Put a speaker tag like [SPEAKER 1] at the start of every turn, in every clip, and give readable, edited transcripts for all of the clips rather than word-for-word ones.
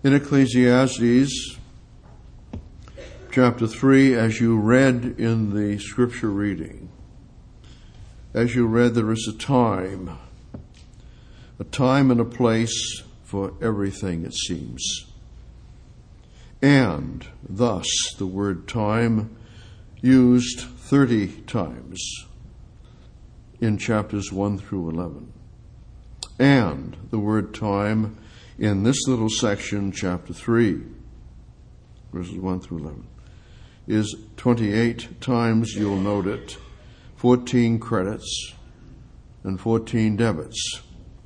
[SPEAKER 1] In Ecclesiastes chapter 3, as you read in the scripture reading, as you read, there is a time and a place for everything, it seems. And thus, the word time used 30 times in chapters 1 through 11. And the word time in this little section, chapter 3, verses 1 through 11, is 28 times, you'll note it, 14 credits and 14 debits.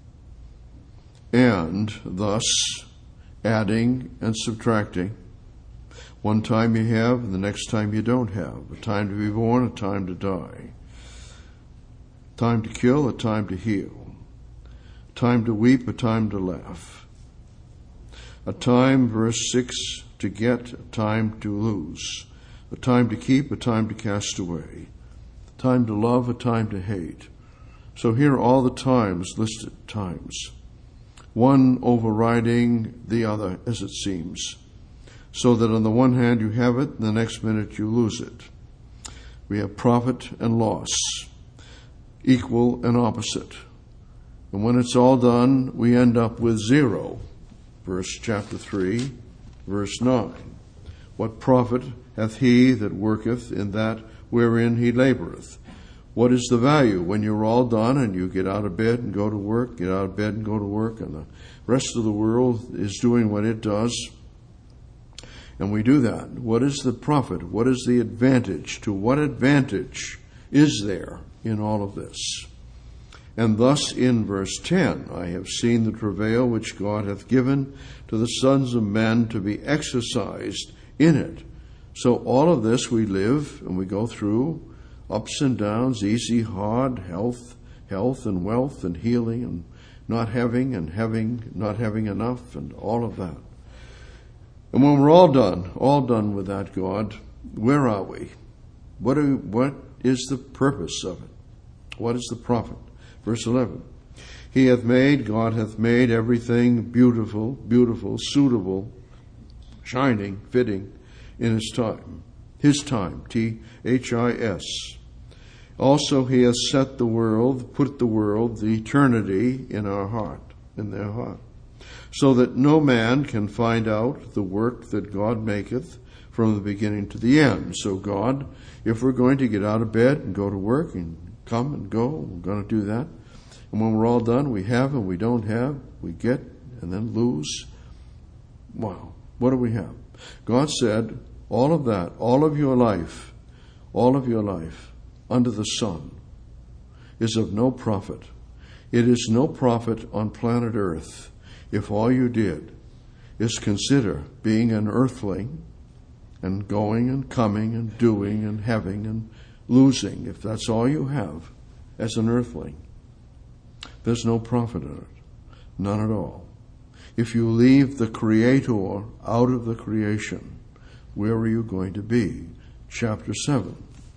[SPEAKER 1] And thus, adding and subtracting. One time you have, and the next time you don't have. A time to be born, a time to die. A time to kill, a time to heal. A time to weep, a time to laugh. A time, verse 6, to get, a time to lose. A time to keep, a time to cast away. A time to love, a time to hate. So here are all the times listed, times. One overriding the other, as it seems. So that on the one hand you have it, and the next minute you lose it. We have profit and loss, equal and opposite. And when it's all done, we end up with zero. Chapter 3, verse 9. What profit hath he that worketh in that wherein he laboureth? What is the value when you're all done and you get out of bed and go to work, get out of bed and go to work, and the rest of the world is doing what it does? And we do that. What is the profit? What is the advantage? To what advantage is there in all of this? And thus in verse 10, I have seen the travail which God hath given to the sons of men to be exercised in it. So all of this we live and we go through, ups and downs, easy, hard, health and wealth and healing and not having not having enough and all of that. And when we're all done with that, God, where are we? What is the purpose of it? What is the profit? Verse 11, God hath made everything beautiful, suitable, shining, fitting in his time, T-H-I-S. Also he hath set the world, the eternity in their heart, so that no man can find out the work that God maketh from the beginning to the end. So God, if we're going to get out of bed and go to work and come and go, we're going to do that. And when we're all done, we have and we don't have, we get and then lose. Wow, what do we have? God said, all of that, all of your life under the sun is of no profit. It is no profit on planet Earth if all you did is consider being an earthling and going and coming and doing and having and losing. If that's all you have as an earthling, there's no profit in it. None at all. If you leave the Creator out of the creation, where are you going to be? Chapter 7.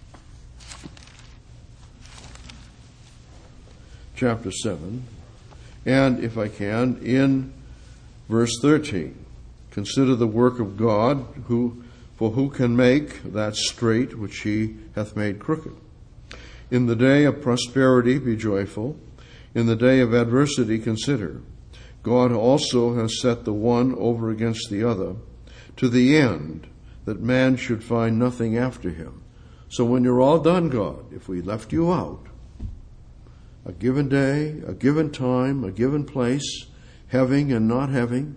[SPEAKER 1] Chapter 7. And if I can, in verse 13, consider the work of God, for who can make that straight which he hath made crooked? In the day of prosperity be joyful. In the day of adversity consider. God also has set the one over against the other, to the end that man should find nothing after him. So when you're all done, God, if we left you out, a given day, a given time, a given place, having and not having,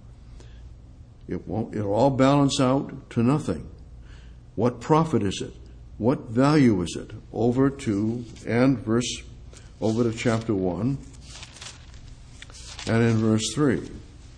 [SPEAKER 1] it'll all balance out to nothing. What profit is it? What value is it? Over to chapter 1 and in verse 3.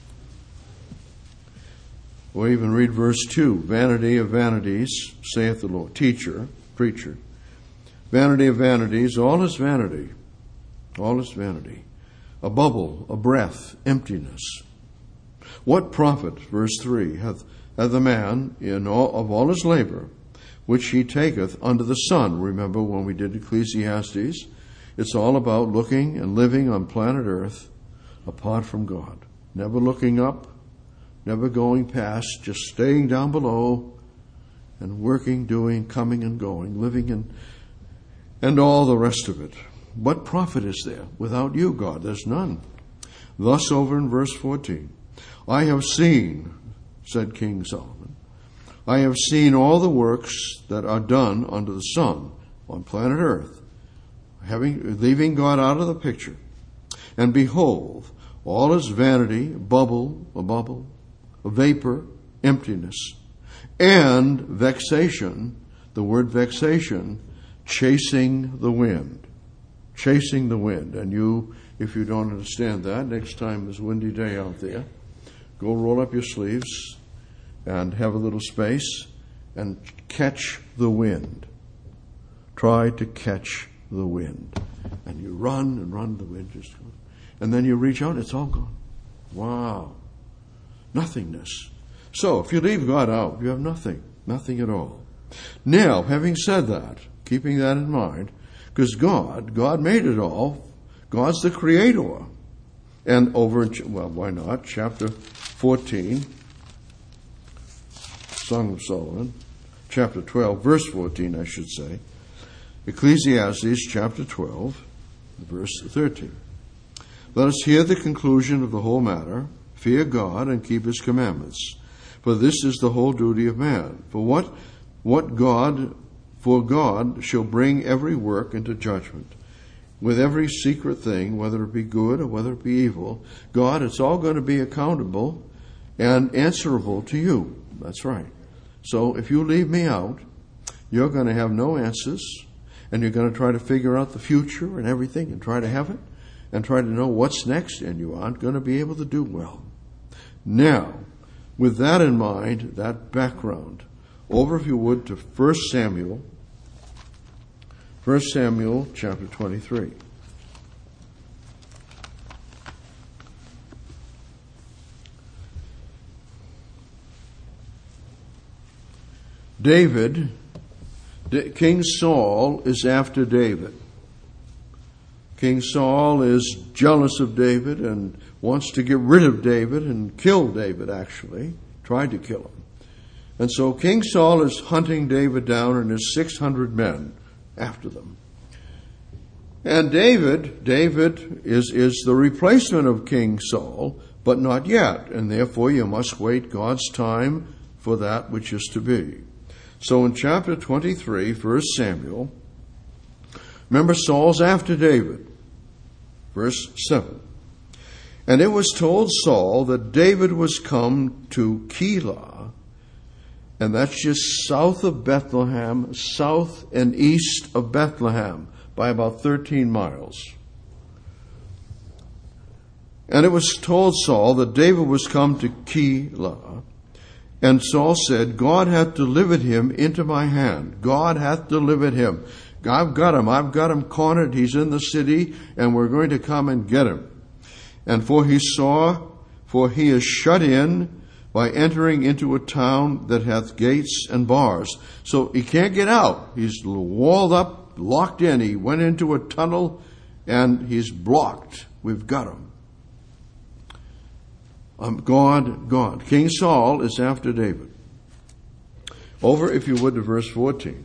[SPEAKER 1] Or even read verse 2. Vanity of vanities, saith the Lord. Teacher, preacher. Vanity of vanities, all is vanity. All is vanity. A bubble, a breath, emptiness. What profit, verse 3, hath the man of all his labor, which he taketh under the sun? Remember when we did Ecclesiastes, it's all about looking and living on planet Earth apart from God. Never looking up, never going past, just staying down below and working, doing, coming and going, living and all the rest of it. What profit is there without you, God? There's none. Thus over in verse 14, I have seen, said King Solomon, I have seen all the works that are done under the sun on planet Earth, leaving God out of the picture. And behold, all is vanity, a bubble, a vapor, emptiness, and vexation, the word vexation, chasing the wind. Chasing the wind. And you, if you don't understand that, next time it's a windy day out there, go roll up your sleeves and have a little space and catch the wind. Try to catch the wind. And you run and run, the wind just goes. And then you reach out, it's all gone. Wow. Nothingness. So, if you leave God out, you have nothing. Nothing at all. Now, having said that, keeping that in mind, because God made it all. God's the creator. And over, why not? Chapter 14, Song of Solomon, chapter 12, verse 14, I should say. Ecclesiastes, chapter 12, verse 13. Let us hear the conclusion of the whole matter. Fear God and keep his commandments. For this is the whole duty of man. For God shall bring every work into judgment. With every secret thing, whether it be good or whether it be evil, God, it's all going to be accountable and answerable to you. That's right. So if you leave me out, you're going to have no answers, and you're going to try to figure out the future and everything and try to have it and try to know what's next, and you aren't going to be able to do well. Now, with that in mind, that background, over, if you would, to 1 Samuel chapter 23. David, King Saul is after David. King Saul is jealous of David and wants to get rid of David and kill David, actually. Tried to kill him. And so King Saul is hunting David down and his 600 men after them. And David is the replacement of King Saul, but not yet. And therefore you must wait God's time for that which is to be. So in chapter 23, 1 Samuel, remember Saul's after David. Verse 7. And it was told Saul that David was come to Keilah, and that's just south of Bethlehem, south and east of Bethlehem, by about 13 miles. And it was told Saul that David was come to Keilah, and Saul said, God hath delivered him into my hand. God hath delivered him. I've got him cornered. He's in the city, and we're going to come and get him. And for he is shut in by entering into a town that hath gates and bars. So he can't get out. He's walled up, locked in. He went into a tunnel, and he's blocked. We've got him. God. King Saul is after David. Over, if you would, to verse 14.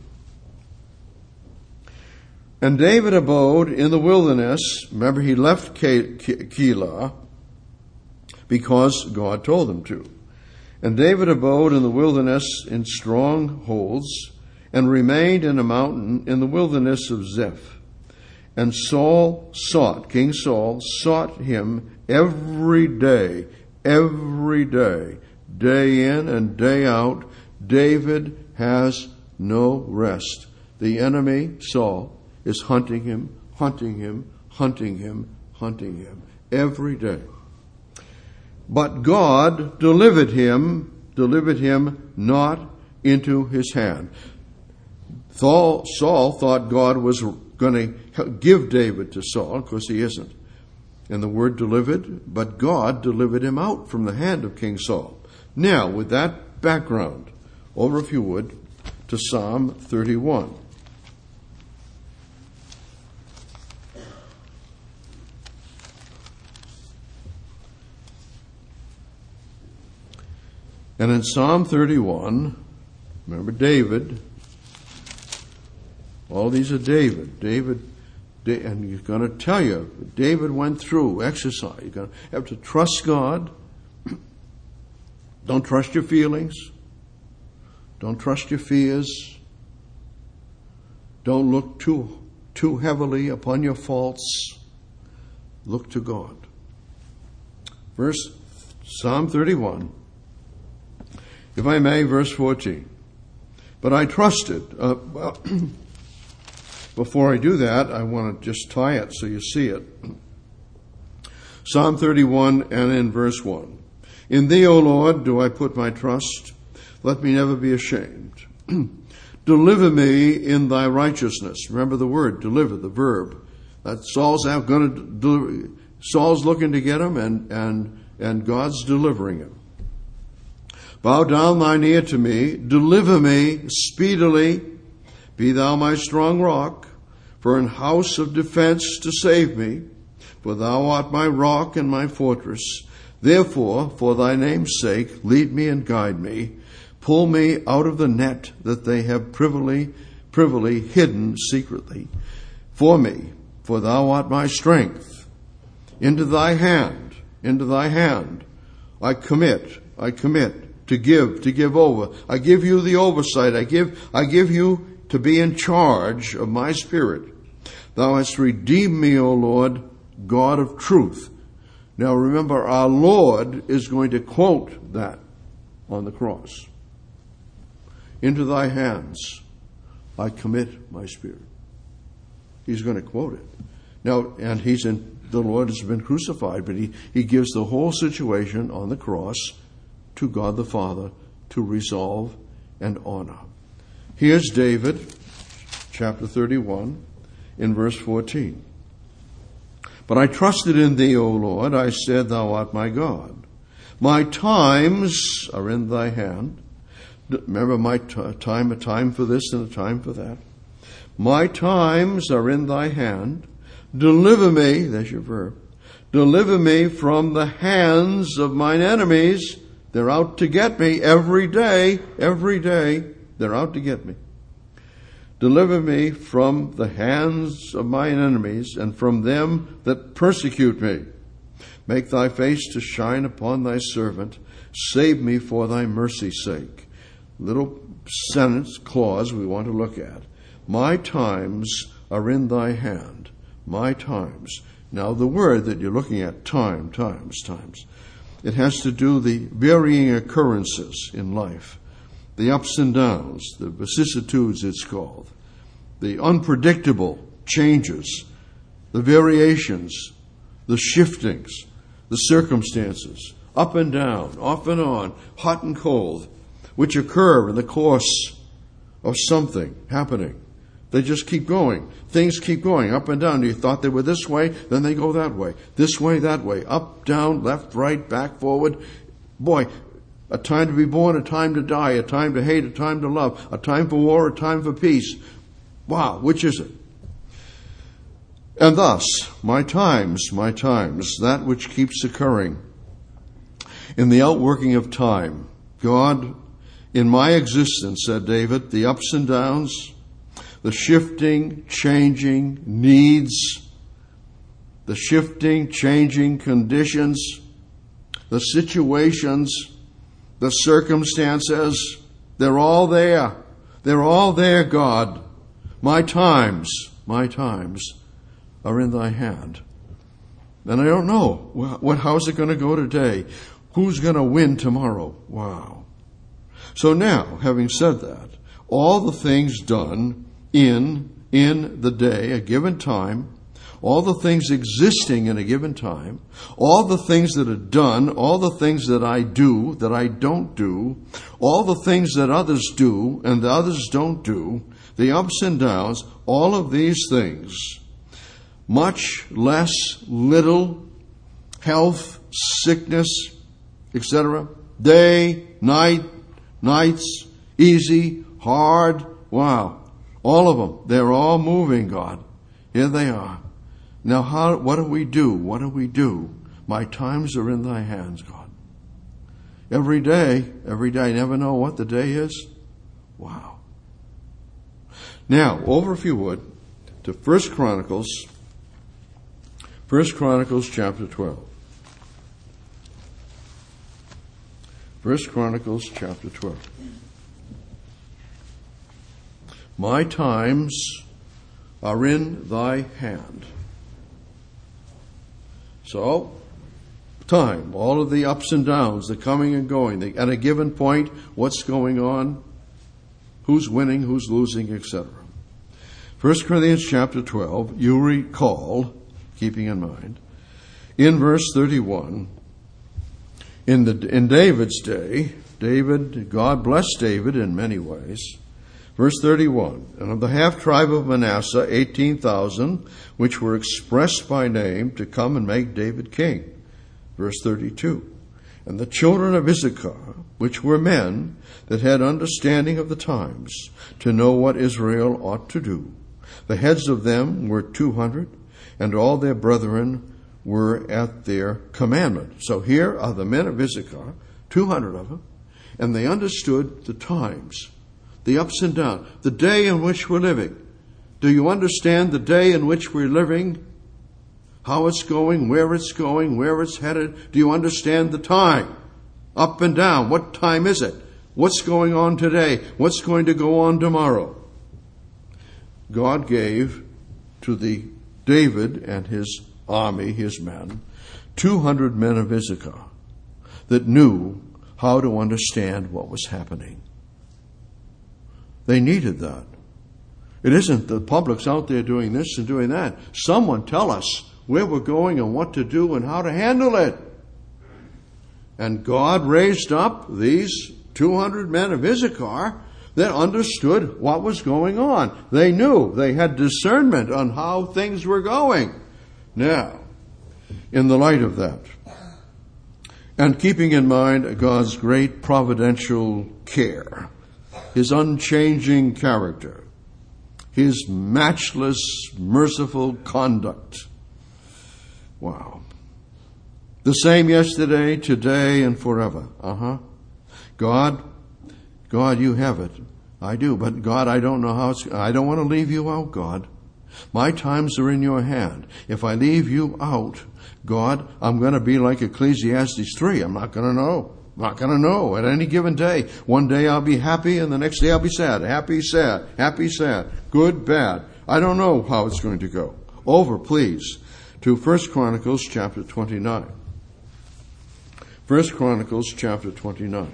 [SPEAKER 1] And David abode in the wilderness. Remember, he left Keilah because God told him to. And David abode in the wilderness in strongholds and remained in a mountain in the wilderness of Ziph. And King Saul sought him every day, day in and day out. David has no rest. The enemy, Saul, is hunting him every day. But God delivered him not into his hand. Saul thought God was going to give David to Saul, because he isn't. And the word delivered, but God delivered him out from the hand of King Saul. Now, with that background, over, if you would, to Psalm 31. And in Psalm 31, remember David, all these are David, and he's going to tell you, David went through exercise. You're going to have to trust God. Don't trust your feelings. Don't trust your fears. Don't look too heavily upon your faults. Look to God. Psalm 31, if I may, verse 14. But I trusted. Before I do that, I want to just tie it so you see it. Psalm 31 and in verse 1. In thee, O Lord, do I put my trust. Let me never be ashamed. Deliver me in thy righteousness. Remember the word, deliver, the verb. That Saul's looking to get him, and God's delivering him. Bow down thine ear to me. Deliver me speedily. Be thou my strong rock, for an house of defense to save me. For thou art my rock and my fortress. Therefore, for thy name's sake, lead me and guide me. Pull me out of the net that they have privily hidden secretly for me. For thou art my strength. Into thy hand, I commit to give over. I give you the oversight. I give you to be in charge of my spirit. Thou hast redeemed me, O Lord, God of truth. Now remember, our Lord is going to quote that on the cross. Into thy hands I commit my spirit. He's going to quote it. Now, and the Lord has been crucified, but he gives the whole situation on the cross to God the Father to resolve and honor. Here's David, chapter 31, in verse 14. But I trusted in thee, O Lord. I said, thou art my God. My times are in thy hand. Remember my time, a time for this and a time for that. My times are in thy hand. Deliver me, there's your verb. Deliver me from the hands of mine enemies. They're out to get me every day. They're out to get me. Deliver me from the hands of mine enemies and from them that persecute me. Make thy face to shine upon thy servant. Save me for thy mercy's sake. Little sentence, clause we want to look at. My times are in thy hand. My times. Now the word that you're looking at, times. It has to do the varying occurrences in life. The ups and downs, the vicissitudes it's called. The unpredictable changes, the variations, the shiftings, the circumstances, up and down, off and on, hot and cold, which occur in the course of something happening. They just keep going. Things keep going up and down. You thought they were this way, then they go that way. This way, that way. Up, down, left, right, back, forward. Boy, a time to be born, a time to die, a time to hate, a time to love, a time for war, a time for peace. Wow, which is it? And thus, my times, that which keeps occurring in the outworking of time. God, in my existence, said David, the ups and downs, the shifting, changing needs, the shifting, changing conditions, the situations, the circumstances, they're all there. They're all there, God. My times are in thy hand. And I don't know, how's it going to go today? Who's going to win tomorrow? Wow. So now, having said that, all the things done in the day, a given time, all the things existing in a given time, all the things that are done, all the things that I do, that I don't do, all the things that others do and the others don't do, the ups and downs, all of these things, much less, little, health, sickness, etc., day, nights, easy, hard, wow. All of them, they're all moving, God. Here they are. Now, what do we do? My times are in thy hands, God. Every day, never know what the day is. Wow. Now, over if you would, to 1 Chronicles chapter 12. 1 Chronicles chapter 12. My times are in thy hand. So, time, all of the ups and downs, the coming and going, at a given point, what's going on, who's winning, who's losing, etc. 1 Corinthians chapter 12, you recall, keeping in mind, in verse 31, in David's day, God blessed David in many ways. Verse 31, and of the half tribe of Manasseh, 18,000, which were expressed by name to come and make David king. Verse 32, and the children of Issachar, which were men that had understanding of the times, to know what Israel ought to do. The heads of them were 200, and all their brethren were at their commandment. So here are the men of Issachar, 200 of them, and they understood the times, the ups and downs, the day in which we're living. Do you understand the day in which we're living? How it's going, where it's headed? Do you understand the time? Up and down. What time is it? What's going on today? What's going to go on tomorrow? God gave to the David and his army, his men, 200 men of Issachar that knew how to understand what was happening. They needed that. It isn't the public's out there doing this and doing that. Someone tell us where we're going and what to do and how to handle it. And God raised up these 200 men of Issachar that understood what was going on. They knew. They had discernment on how things were going. Now, in the light of that, and keeping in mind God's great providential care, His unchanging character, His matchless, merciful conduct. Wow. The same yesterday, today, and forever. God, you have it. I do. But God, I don't know how I don't want to leave you out, God. My times are in your hand. If I leave you out, God, I'm going to be like Ecclesiastes 3. I'm not going to know. I'm not going to know at any given day. One day I'll be happy and the next day I'll be sad. Happy, sad. Happy, sad. Good, bad. I don't know how it's going to go. Over, please, to 1 Chronicles chapter 29. 1 Chronicles chapter 29.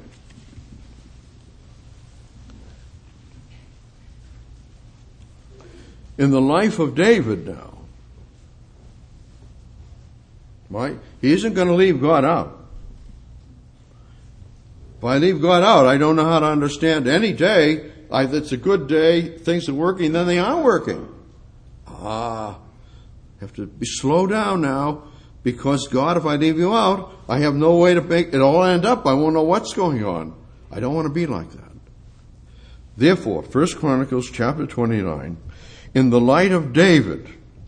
[SPEAKER 1] In the life of David now, right? He isn't going to leave God out. If I leave God out, I don't know how to understand any day. It's a good day, things are working, then they are working. Have to slow down now, because God, if I leave you out, I have no way to make it all end up. I won't know what's going on. I don't want to be like that. Therefore, 1 Chronicles chapter 29, in the light of David,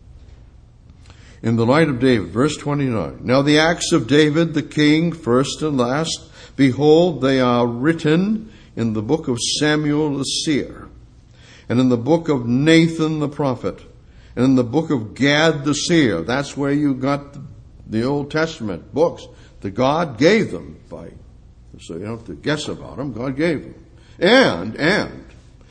[SPEAKER 1] verse 29. Now the acts of David the king, first and last, behold, they are written in the book of Samuel the seer, and in the book of Nathan the prophet, and in the book of Gad the seer. That's where you got the Old Testament books that God gave them so you don't have to guess about them. God gave them. And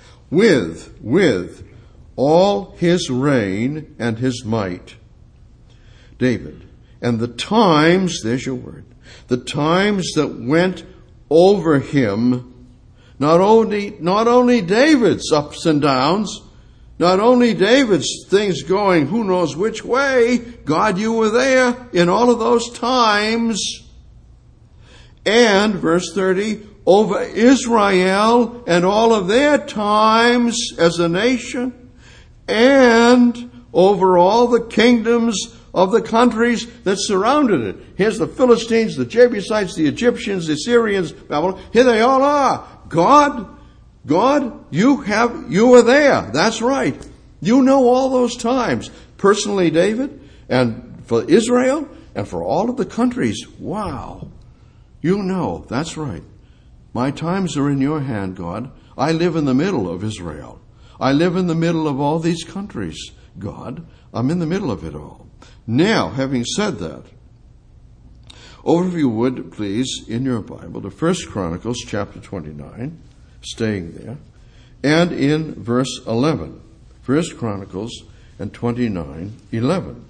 [SPEAKER 1] with all his reign and his might, David, and the times, there's your word, the times that went over him, not only David's ups and downs, not only David's things going who knows which way, God, you were there in all of those times. And, verse 30, over Israel and all of their times as a nation, and over all the kingdoms of the countries that surrounded it. Here's the Philistines, the Jebusites, the Egyptians, the Syrians, Babylon. Here they all are. God, you were there. That's right. You know all those times. Personally, David, and for Israel, and for all of the countries. Wow. You know, that's right. My times are in your hand, God. I live in the middle of Israel. I live in the middle of all these countries, God. I'm in the middle of it all. Now, having said that, over if you would, please, in your Bible, to 1 Chronicles chapter 29, staying there, and in verse 11. 1 Chronicles and 29:11.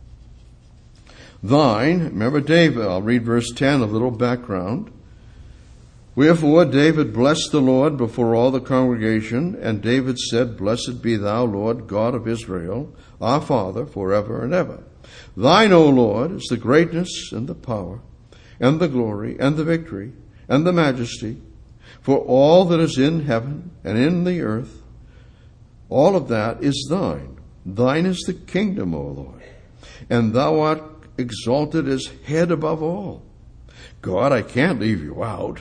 [SPEAKER 1] Thine, remember David, I'll read verse 10, a little background. Wherefore David blessed the Lord before all the congregation, and David said, Blessed be thou, Lord, God of Israel, our Father, forever and ever. Thine, O Lord, is the greatness and the power, and the glory, and the victory, and the majesty, for all that is in heaven and in the earth, all of that is thine. Thine is the kingdom, O Lord, and thou art exalted as head above all. God, I can't leave you out.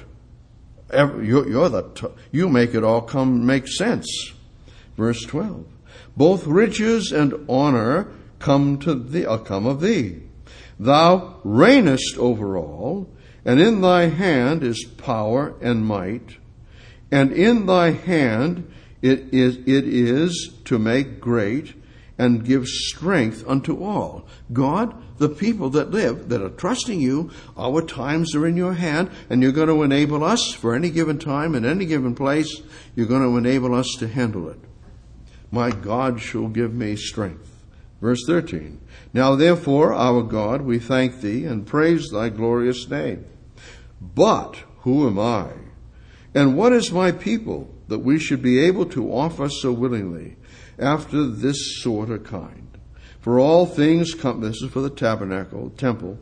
[SPEAKER 1] You make it all make sense. Verse 12. Both riches and honor come of thee. Thou reignest over all, and in thy hand is power and might, and in thy hand it is to make great and give strength unto all. God, the people that live, that are trusting you, our times are in your hand, and you're going to enable us for any given time, in any given place, you're going to enable us to handle it. My God shall give me strength. Verse 13. Now therefore, our God, we thank thee and praise thy glorious name. But who am I? And what is my people, that we should be able to offer so willingly after this sort of kind? For all things come, this is for the tabernacle, temple.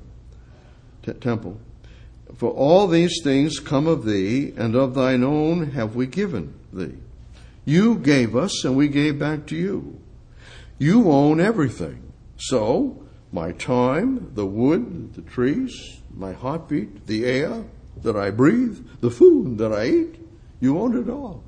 [SPEAKER 1] For all these things come of thee, and of thine own have we given thee. You gave us, and we gave back to you. You own everything. So, my time, the wood, the trees, my heartbeat, the air that I breathe, the food that I eat, you own it all.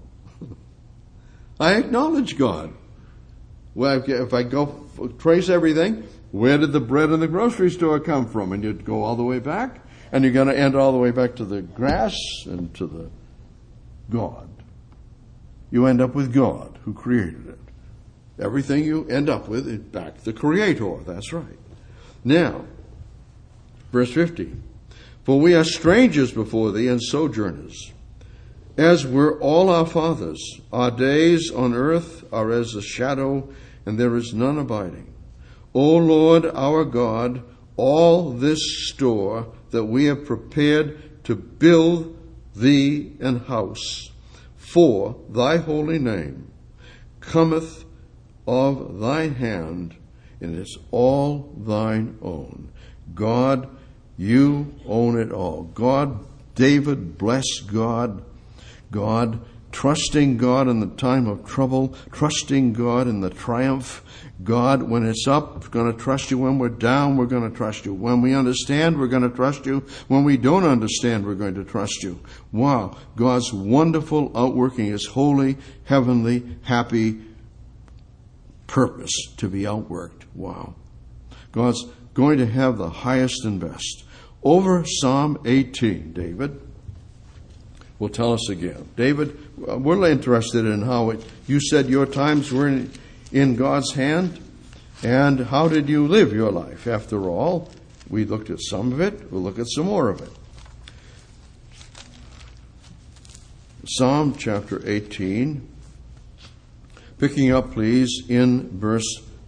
[SPEAKER 1] I acknowledge God. Well, if I go trace everything, where did the bread in the grocery store come from? And you'd go all the way back, and you're going to end all the way back to the grass and to the God. You end up with God who created it. Everything you end up with is back to the Creator. That's right. Now, verse 15. For we are strangers before thee and sojourners, as were all our fathers. Our days on earth are as a shadow, and there is none abiding. O Lord our God, all this store that we have prepared to build thee an house for thy holy name cometh of thy hand, and is all thine own. God, you own it all. God, David, bless God. God, trusting God in the time of trouble, trusting God in the triumph. God, when it's up, we're going to trust you. When we're down, we're going to trust you. When we understand, we're going to trust you. When we don't understand, we're going to trust you. Wow, God's wonderful outworking, His holy, heavenly, happy purpose to be outworked. Wow. God's going to have the highest and best. Over Psalm 18, David will tell us again. David, we're interested in how you said your times were in God's hand, and how did you live your life? After all, we looked at some of it. We'll look at some more of it. Psalm chapter 18, picking up, please, in verse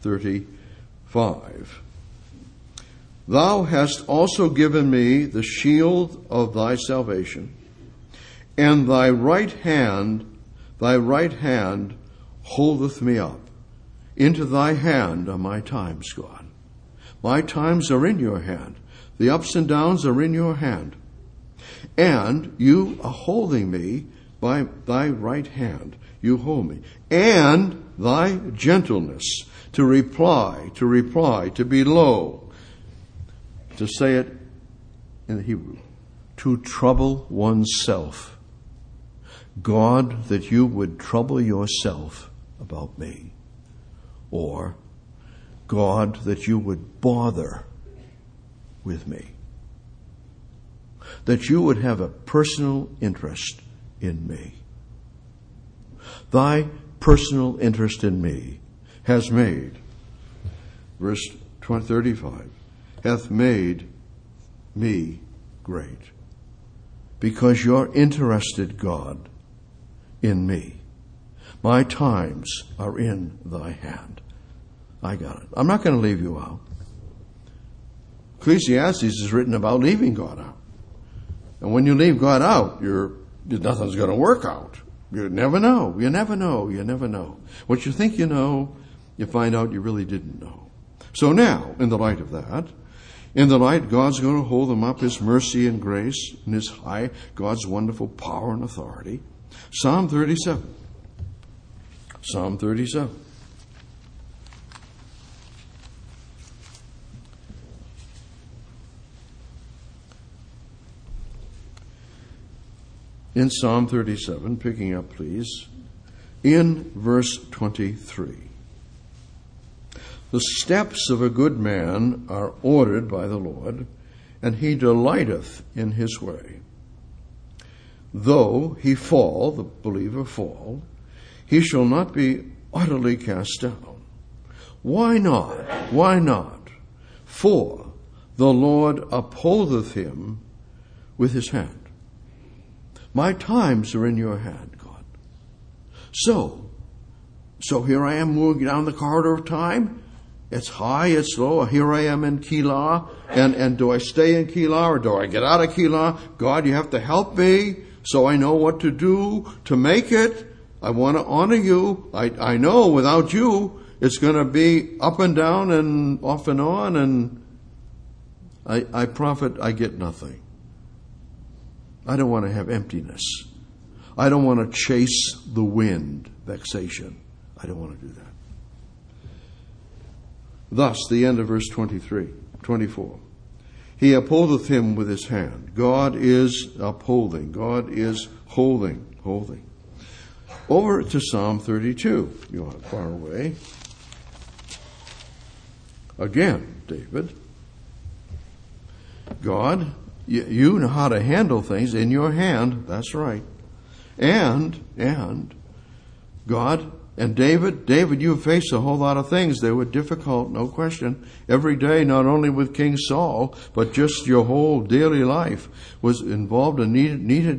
[SPEAKER 1] 35. Thou hast also given me the shield of thy salvation, and thy right hand holdeth me up. Into thy hand are my times, God. My times are in your hand. The ups and downs are in your hand. And you are holding me by thy right hand. You hold me. And thy gentleness to reply, to be low. To say it in the Hebrew, to trouble oneself. God, that you would trouble yourself about me. Or, God, that you would bother with me. that you would have a personal interest in me. Thy personal interest in me has made, verse 35, hath made me great. Because you're interested, God, in me. My times are in thy hand. I got it. I'm not going to leave you out. Ecclesiastes is written about leaving God out. And when you leave God out, nothing's going to work out. You never know. You never know. You never know. What you think you know, you find out you really didn't know. So now, in the light of that, in the light, God's going to hold them up, His mercy and grace, and His high, God's wonderful power and authority. Psalm 37. Psalm 37. In Psalm 37, picking up, please, in verse 23. The steps of a good man are ordered by the Lord, and he delighteth in his way. Though he fall, the believer fall, he shall not be utterly cast down. Why not? Why not? For the Lord upholdeth him with his hand. My times are in your hand, God. So here I am moving down the corridor of time. It's high, it's low. Here I am in Keilah. And do I stay in Keilah or do I get out of Keilah? God, you have to help me so I know what to do to make it. I want to honor you. I know without you, it's going to be up and down and off and on. And I profit, I get nothing. I don't want to have emptiness. I don't want to chase the wind, vexation. I don't want to do that. Thus, the end of verse 24. He upholdeth him with his hand. God is upholding. God is holding. Over to Psalm 32. You aren't far away. Again, David. God, you know how to handle things in your hand. That's right. And God and David, you faced a whole lot of things. They were difficult, no question. Every day, not only with King Saul, but just your whole daily life was involved and needed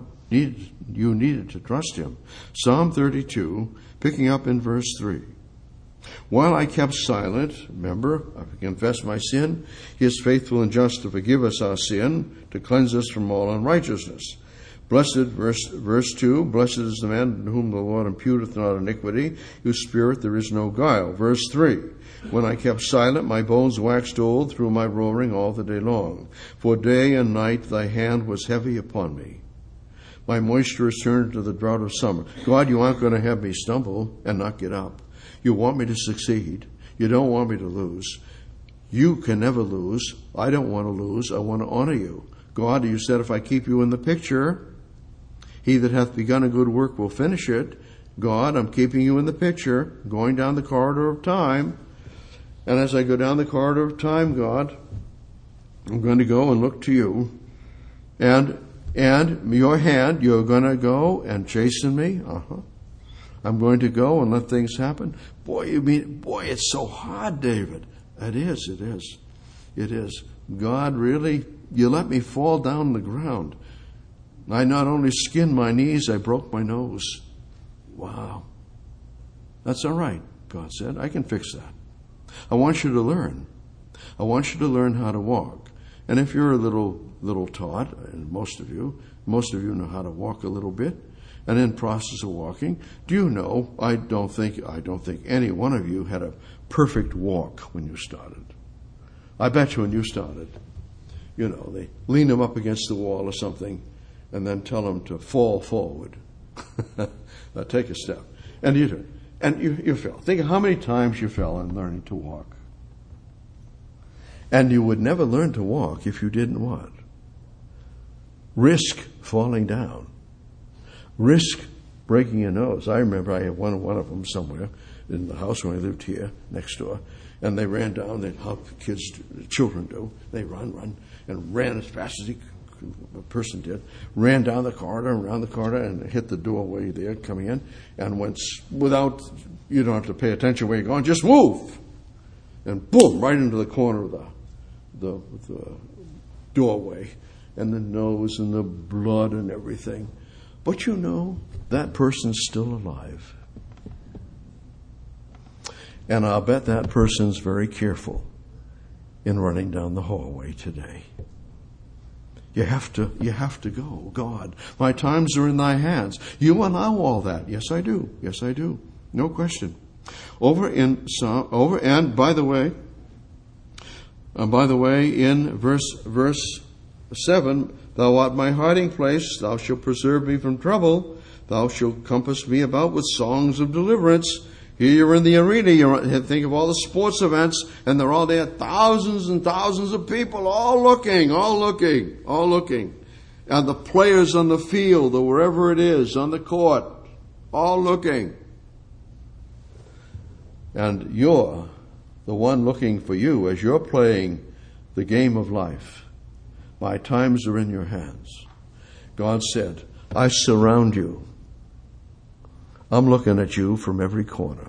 [SPEAKER 1] to trust Him. Psalm 32, picking up in verse 3. While I kept silent, remember, I confessed my sin. He is faithful and just to forgive us our sin, to cleanse us from all unrighteousness. Blessed, verse 2, blessed is the man in whom the Lord imputeth not iniquity, whose spirit there is no guile. Verse 3, when I kept silent, my bones waxed old through my roaring all the day long. For day and night thy hand was heavy upon me. My moisture is turned to the drought of summer. God, you aren't going to have me stumble and not get up. You want me to succeed. You don't want me to lose. You can never lose. I don't want to lose. I want to honor you. God, you said if I keep you in the picture, he that hath begun a good work will finish it. God, I'm keeping you in the picture, going down the corridor of time. And as I go down the corridor of time, God, I'm going to go and look to you. And your hand, you're going to go and chasten me. I'm going to go and let things happen. Boy, it's so hard, David. It is. God, really, you let me fall down the ground. I not only skinned my knees, I broke my nose. Wow. That's all right, God said. I can fix that. I want you to learn. I want you to learn how to walk. And if you're a little taught, and most of you know how to walk a little bit, and in process of walking, do you know, I don't think any one of you had a perfect walk when you started. I bet you when you started, they lean them up against the wall or something and then tell them to fall forward. Now take a step. And you fell. Think of how many times you fell in learning to walk. And you would never learn to walk if you didn't what? Risk falling down. Risk breaking your nose. I remember I had one of them somewhere in the house when I lived here next door, and they ran down. How children do. They run, and ran as fast as they a person did, ran down the corridor, around the corridor, and hit the doorway there coming in, and went without, you don't have to pay attention where you're going, just move. And boom, right into the corner of the doorway, and the nose and the blood and everything. But you know, that person's still alive. And I'll bet that person's very careful in running down the hallway today. You have to go. God, my times are in thy hands. You allow all that. Yes, I do. Yes, I do. No question. And by the way, in verse 7, thou art my hiding place, thou shalt preserve me from trouble, thou shalt compass me about with songs of deliverance. Here you're in the arena, think of all the sports events, and they're all there, thousands and thousands of people, all looking. And the players on the field, or wherever it is, on the court, all looking. And you're the one looking for you as you're playing the game of life. My times are in your hands. God said, I surround you. I'm looking at you from every corner.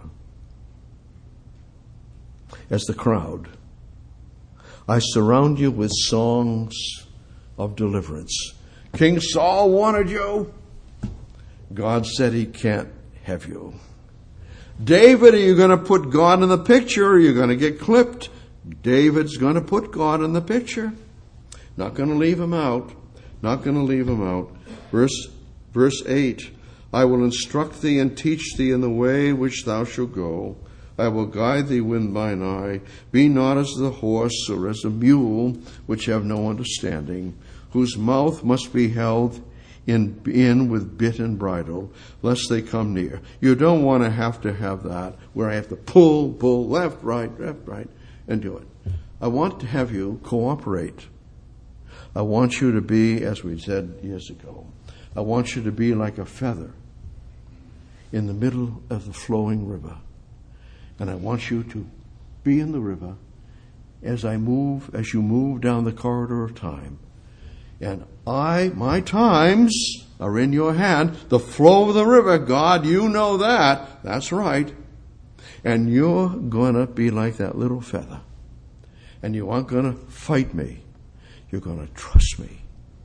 [SPEAKER 1] As the crowd, I surround you with songs of deliverance. King Saul wanted you. God said he can't have you. David, are you going to put God in the picture, or are you going to get clipped? David's going to put God in the picture. Not going to leave him out. Not going to leave him out. Verse 8, I will instruct thee and teach thee in the way which thou shalt go. I will guide thee with mine eye. Be not as the horse or as a mule, which have no understanding, whose mouth must be held in with bit and bridle, lest they come near. You don't want to have that, where I have to pull, left, right, and do it. I want to have you cooperate. I want you to be, as we said years ago, I want you to be like a feather in the middle of the flowing river. And I want you to be in the river as you move down the corridor of time. And my times are in your hand. The flow of the river, God, you know that. That's right. And you're going to be like that little feather. And you aren't going to fight me. You're going to trust me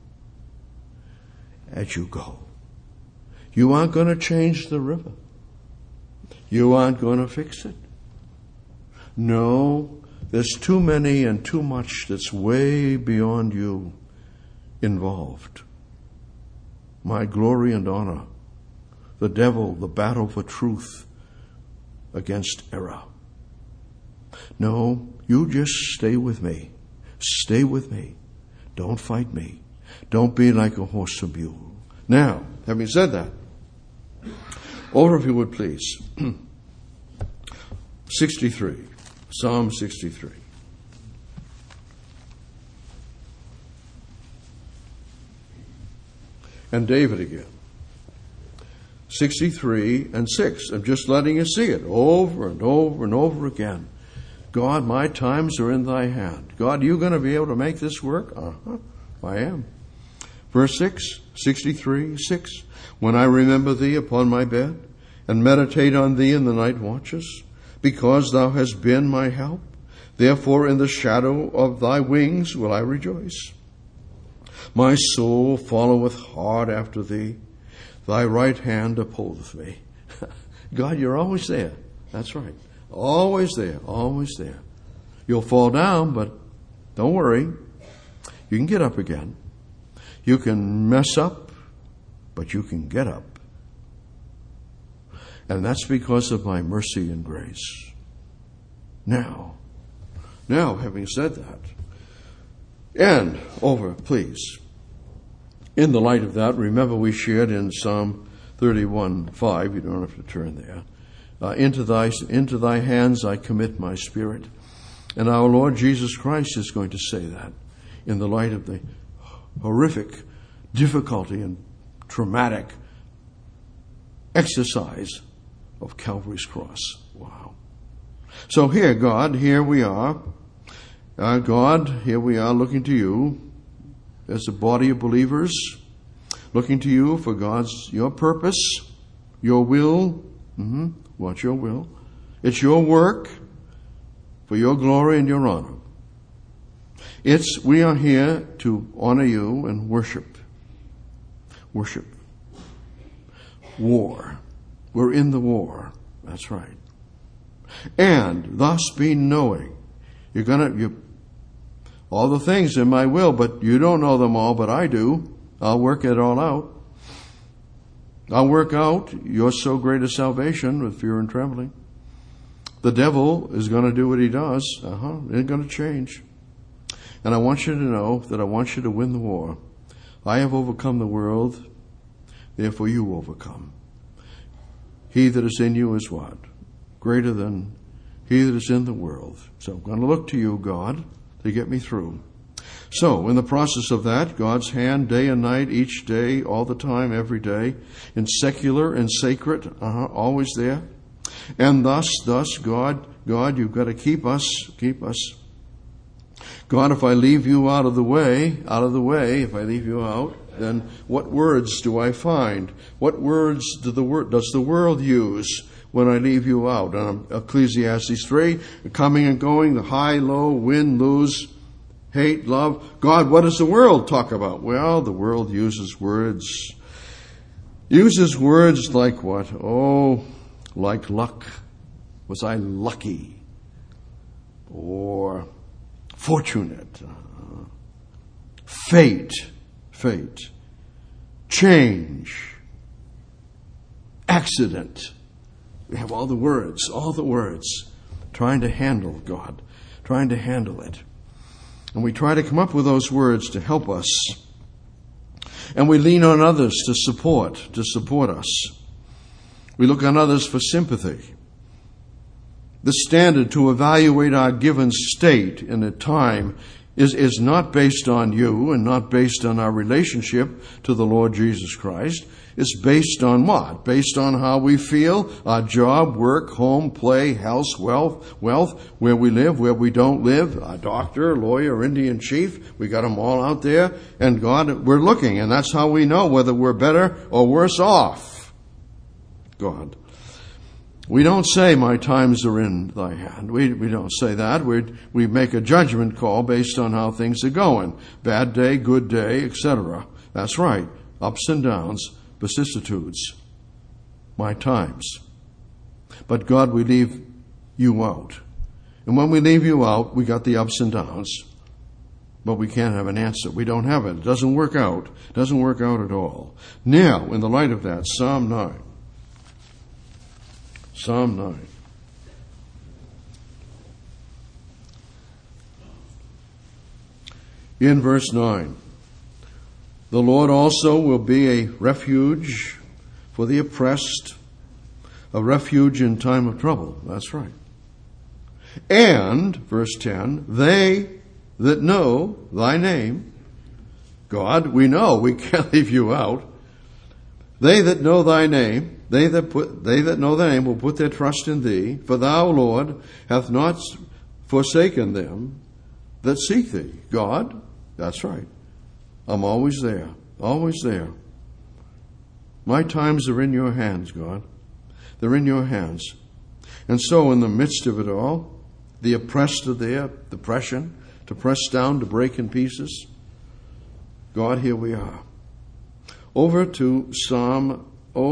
[SPEAKER 1] as you go. You aren't going to change the river. You aren't going to fix it. No, there's too many and too much that's way beyond you involved. My glory and honor, the devil, the battle for truth against error. No, you just stay with me. Stay with me. Don't fight me. Don't be like a horse or mule. Now, having said that, over if you would please. 63. Psalm 63. And David again. 63 and 6. I'm just letting you see it over and over and over again. God, my times are in thy hand. God, you going to be able to make this work? I am. Verse 6, 63, 6. When I remember thee upon my bed and meditate on thee in the night watches, because thou hast been my help, therefore in the shadow of thy wings will I rejoice. My soul followeth hard after thee. Thy right hand upholdeth me. God, you're always there. That's right. Always there. Always there. You'll fall down, but don't worry. You can get up again. You can mess up, but you can get up. And that's because of my mercy and grace. Now, having said that, and over, please. In the light of that, remember we shared in Psalm 31:5. You don't have to turn there. Into thy hands I commit my spirit. And our Lord Jesus Christ is going to say that in the light of the horrific difficulty and traumatic exercise of Calvary's cross. Wow. So here, God, here we are. God, here we are looking to you. as a body of believers, looking to you for your purpose, your will. What's your will? It's your work for your glory and your honor. We are here to honor you and worship. Worship. War. We're in the war. That's right. And thus be knowing. All the things in my will, but you don't know them all, but I do. I'll work it all out. I'll work out your so great a salvation with fear and trembling. The devil is going to do what he does. Ain't going to change. And I want you to know that I want you to win the war. I have overcome the world, therefore you overcome. He that is in you is what? Greater than he that is in the world. So I'm going to look to you, God, to get me through. So, in the process of that, God's hand, day and night, each day, all the time, every day, in secular and sacred, always there. And thus, God, you've got to keep us. God, if I leave you out of the way, if I leave you out, then what words do I find? What words does the world use when I leave you out? Ecclesiastes 3, the coming and going, the high, low, win, lose, hate, love. God, what does the world talk about? Well, the world uses words. Uses words like what? Oh, like luck. Was I lucky? Or fortunate. Fate. Change. Accident. We have all the words, trying to handle God, trying to handle it. And we try to come up with those words to help us. And we lean on others to support us. We look on others for sympathy. The standard to evaluate our given state in a time is not based on you and not based on our relationship to the Lord Jesus Christ. It's based on what? Based on how we feel, our job, work, home, play, house, wealth, where we live, where we don't live, our doctor, lawyer, Indian chief. We got them all out there. And God, we're looking, and that's how we know whether we're better or worse off. God. We don't say, my times are in thy hand. We don't say that. We make a judgment call based on how things are going. Bad day, good day, etc. That's right. Ups and downs, vicissitudes. My times. But God, we leave you out. And when we leave you out, we got the ups and downs. But we can't have an answer. We don't have it. It doesn't work out. It doesn't work out at all. Now, in the light of that, Psalm 9. Psalm 9. In verse 9, the Lord also will be a refuge for the oppressed, a refuge in time of trouble. That's right. And, verse 10, they that know thy name, God, we know, we can't leave you out. They that know thy name, they that know thy name will put their trust in thee, for thou, Lord, hath not forsaken them that seek thee. God, that's right. I'm always there, always there. My times are in your hands, God. They're in your hands. And so in the midst of it all, the oppressed are there, depression, to press down, to break in pieces. God, here we are. Over to Psalm,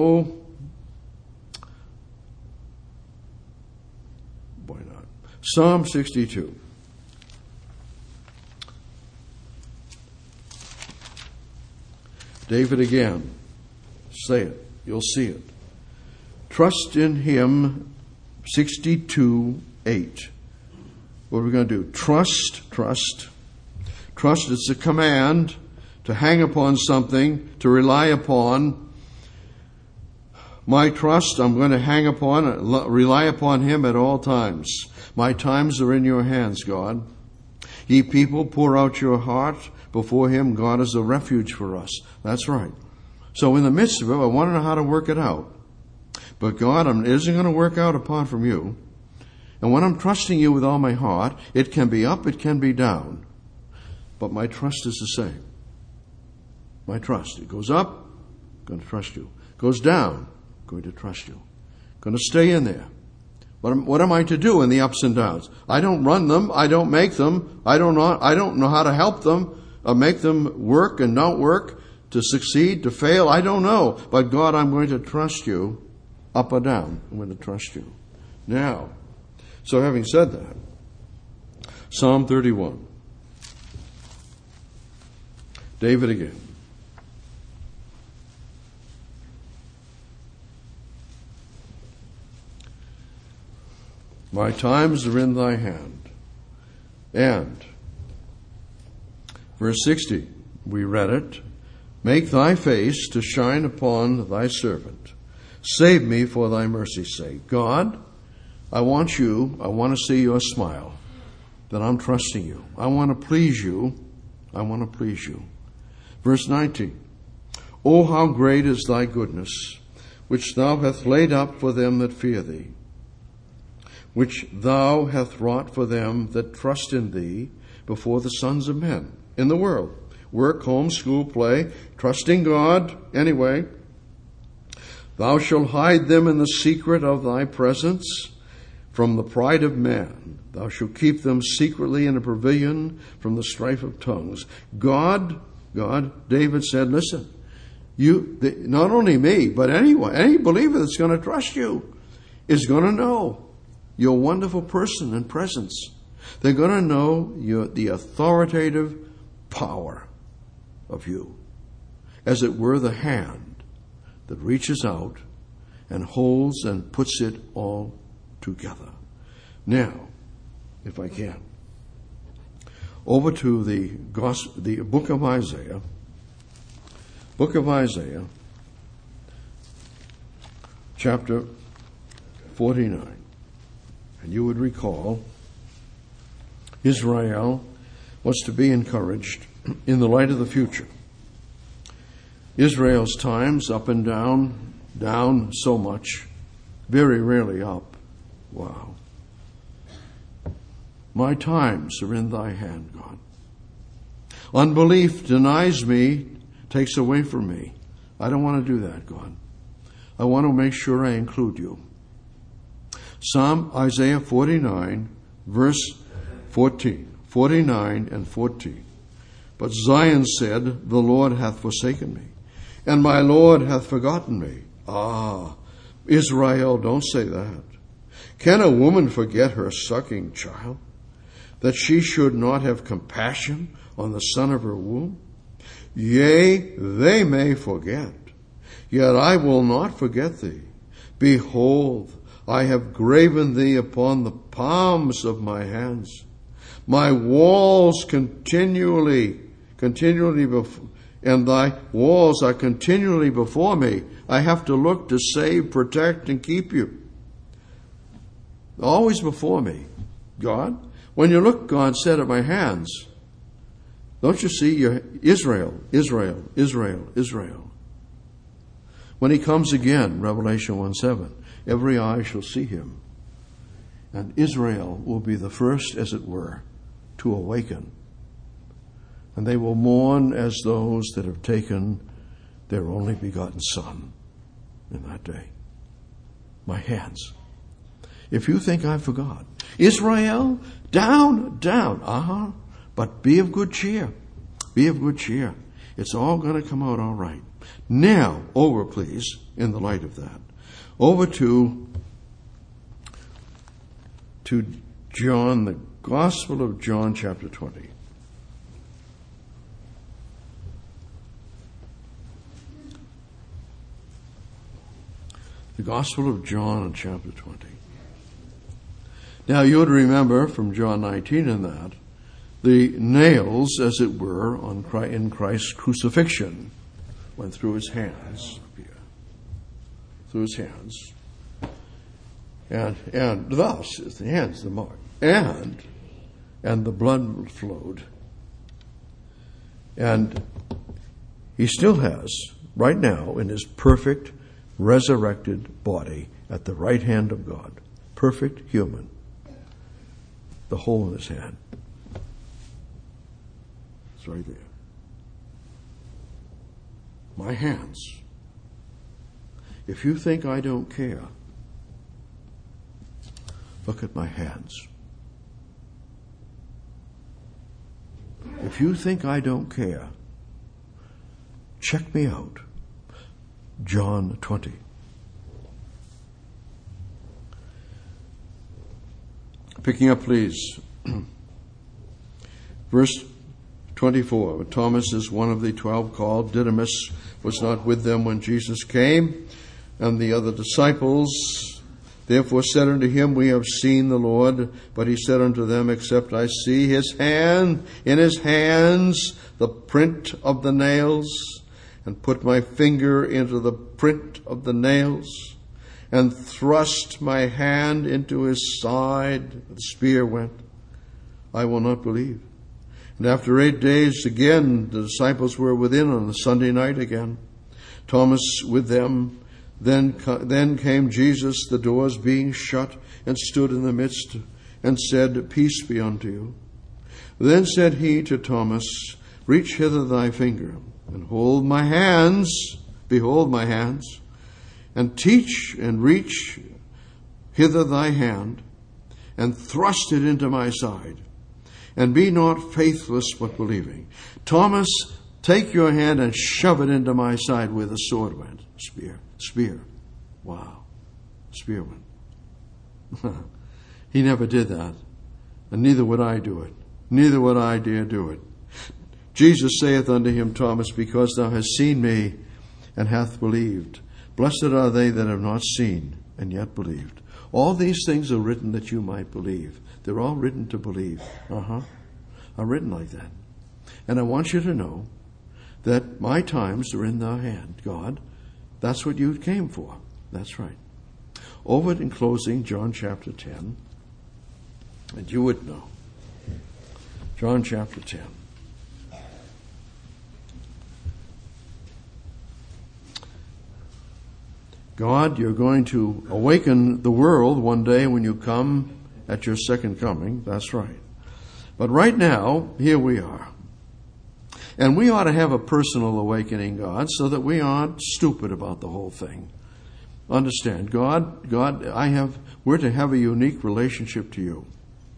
[SPEAKER 1] Psalm 62. David again. Say it. You'll see it. Trust in him, 62:8. What are we going to do? Trust. Trust is a command to hang upon something, to rely upon. My trust, I'm going to hang upon, rely upon him at all times. My times are in your hands, God. Ye people, pour out your heart before him. God is a refuge for us. That's right. So in the midst of it, I want to know how to work it out. But God, it isn't going to work out apart from you. And when I'm trusting you with all my heart, it can be up, it can be down. But my trust is the same. my trust. It goes up, I'm going to trust you. It goes down, I'm going to trust you. I'm going to stay in there. What am I to do in the ups and downs? I don't run them. I don't make them. I don't know how to help them, make them work and not work, to succeed, to fail. I don't know. But God, I'm going to trust you up or down. I'm going to trust you. Now, so having said that, Psalm 31. David again. My times are in thy hand. And, verse 60, we read it. Make thy face to shine upon thy servant. Save me for thy mercy's sake. God, I want to see your smile, that I'm trusting you. I want to please you. I want to please you. Verse 19, O how great is thy goodness, which thou hast laid up for them that fear thee, which thou hast wrought for them that trust in thee before the sons of men. In the world, work, home, school, play, trusting God anyway. Thou shalt hide them in the secret of thy presence from the pride of man. Thou shalt keep them secretly in a pavilion from the strife of tongues. God, David said, listen, not only me, but anyone, any believer that's going to trust you is going to know you're a wonderful person and presence. They're going to know the authoritative power of you. As it were, the hand that reaches out and holds and puts it all together. Now, if I can, over to the book of Isaiah. Book of Isaiah, chapter 49. And you would recall, Israel was to be encouraged in the light of the future. Israel's times, up and down, down so much, very rarely up. Wow. My times are in thy hand, God. Unbelief denies me, takes away from me. I don't want to do that, God. I want to make sure I include you. Isaiah 49, verse 14. 49 and 14. But Zion said, the Lord hath forsaken me, and my Lord hath forgotten me. Ah, Israel, don't say that. Can a woman forget her sucking child, that she should not have compassion on the son of her womb? Yea, they may forget, yet I will not forget thee. Behold, I have graven thee upon the palms of my hands. My walls continually and thy walls are continually before me. I have to look to save, protect, and keep you. Always before me, God. When you look, God said, at my hands, don't you see your Israel, Israel, Israel, Israel. When he comes again, Revelation 1:7, every eye shall see him. And Israel will be the first, as it were, to awaken. And they will mourn as those that have taken their only begotten Son in that day. My hands. If you think I forgot, Israel, down, down. But be of good cheer. Be of good cheer. It's all going to come out all right. Now, over, please, in the light of that, over to John, the Gospel of John, chapter 20. The Gospel of John, chapter 20. Now, you would remember from John 19 and that, the nails, as it were, in Christ's crucifixion went through his hands. Through his hands. And thus, the hands, the mark. And the blood flowed. And he still has, right now, in his perfect, resurrected body, at the right hand of God, perfect human, the hole in his hand. It's right there. my hands. If you think I don't care, look at my hands. If you think I don't care, check me out. John 20. Picking up, please. Verse 24. Thomas is one of the 12 called. Didymus was not with them when Jesus came. And the other disciples therefore said unto him, We have seen the Lord. But he said unto them, Except I see his hand, in his hands the print of the nails, and put my finger into the print of the nails, and thrust my hand into his side, the spear went, I will not believe. And after 8 days again, the disciples were within on the Sunday night again, Thomas with them. Then came Jesus, the doors being shut, and stood in the midst, and said, Peace be unto you. Then said he to Thomas, Reach hither thy finger, and hold my hands, behold my hands, and teach and reach hither thy hand, and thrust it into my side, and be not faithless but believing. Thomas, take your hand and shove it into my side where the sword went. Spear. Wow. Spear went. He never did that. And neither would I do it. Neither would I dare do it. Jesus saith unto him, Thomas, because thou hast seen me and hath believed. Blessed are they that have not seen and yet believed. All these things are written that you might believe. They're all written to believe. Are written like that. And I want you to know that my times are in thy hand, God. That's what you came for. That's right. Over in closing, John chapter 10. And you would know. John chapter 10. God, you're going to awaken the world one day when you come at your second coming. That's right. But right now, here we are. And we ought to have a personal awakening, God, so that we aren't stupid about the whole thing. Understand, God, we're to have a unique relationship to you.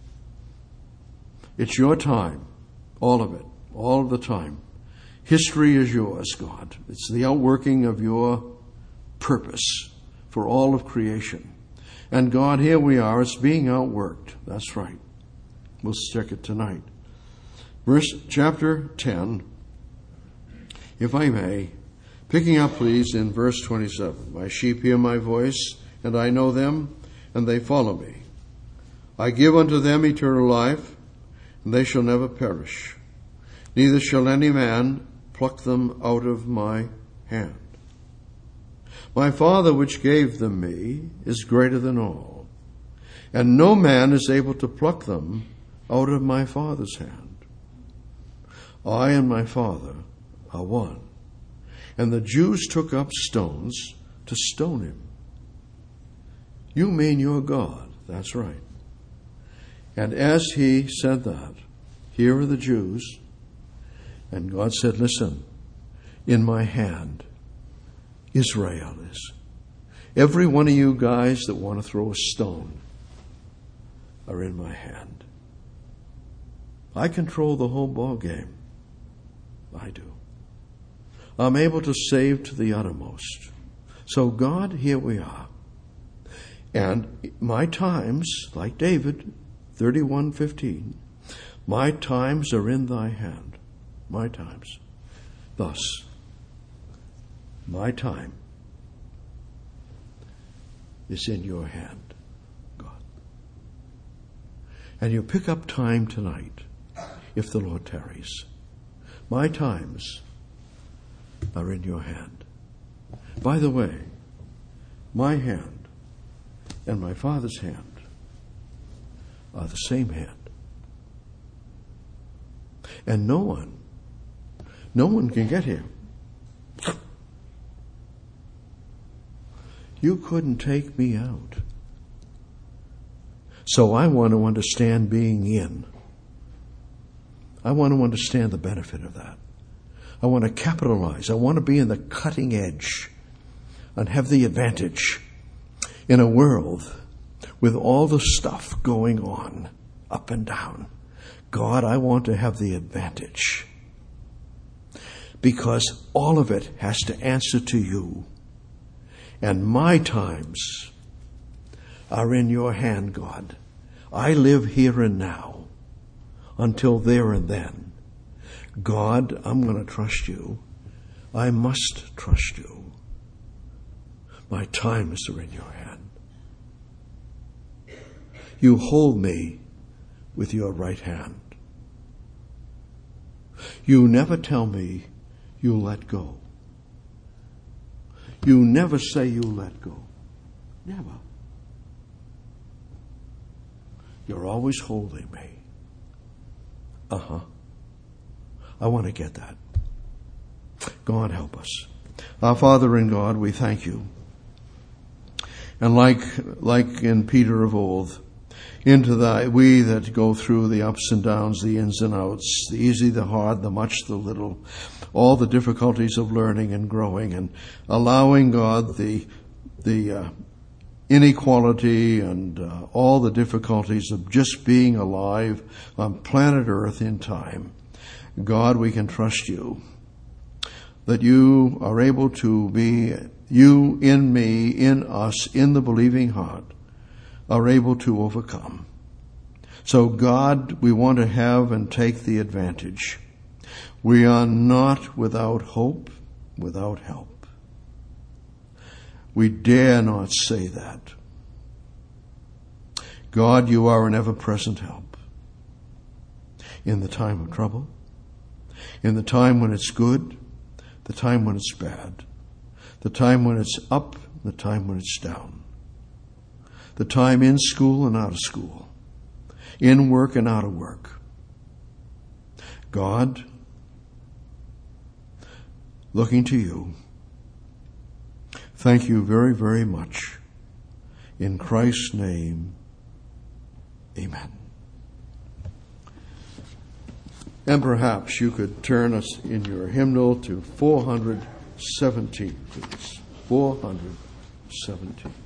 [SPEAKER 1] It's your time, all of it, all of the time. History is yours, God. It's the outworking of your purpose for all of creation. And God, here we are, it's being outworked. That's right. We'll stick it tonight. Chapter 10, if I may, picking up please in verse 27. My sheep hear my voice, and I know them, and they follow me. I give unto them eternal life, and they shall never perish. Neither shall any man pluck them out of my hand. My Father which gave them me is greater than all, and no man is able to pluck them out of my Father's hand. I and my Father are one. And the Jews took up stones to stone him. You mean you're God? That's right. And as he said that, here are the Jews, and God said, listen, in my hand, Israel is. Every one of you guys that want to throw a stone are in my hand. I control the whole ball game. I do. I'm able to save to the uttermost. So God, here we are. And my times, like David, 31:15, my times are in thy hand. My times. Thus, my time is in your hand, God. And you pick up time tonight, if the Lord tarries. My times are in your hand. By the way, my hand and my Father's hand are the same hand. And no one can get here. You couldn't take me out. So I want to understand being in. I want to understand the benefit of that. I want to capitalize. I want to be in the cutting edge and have the advantage in a world with all the stuff going on up and down. God, I want to have the advantage because all of it has to answer to you. And my times are in your hand, God. I live here and now until there and then. God, I'm going to trust you. I must trust you. My times are in your hand. You hold me with your right hand. You never tell me you let go. You never say you let go. Never. You're always holding me. I want to get that. God help us. Our Father in God, we thank you. And like in Peter of old, into we that go through the ups and downs, the ins and outs, the easy, the hard, the much, the little, all the difficulties of learning and growing and allowing God the inequality and all the difficulties of just being alive on planet Earth in time. God, we can trust you that you are able to be, you in me, in us, in the believing heart, are able to overcome. So God, we want to have and take the advantage. We are not without hope, without help. We dare not say that. God, you are an ever-present help in the time of trouble, in the time when it's good, the time when it's bad, the time when it's up, the time when it's down, the time in school and out of school, in work and out of work. God, looking to you, thank you very, very much. In Christ's name, amen. And perhaps you could turn us in your hymnal to 417, please. 417.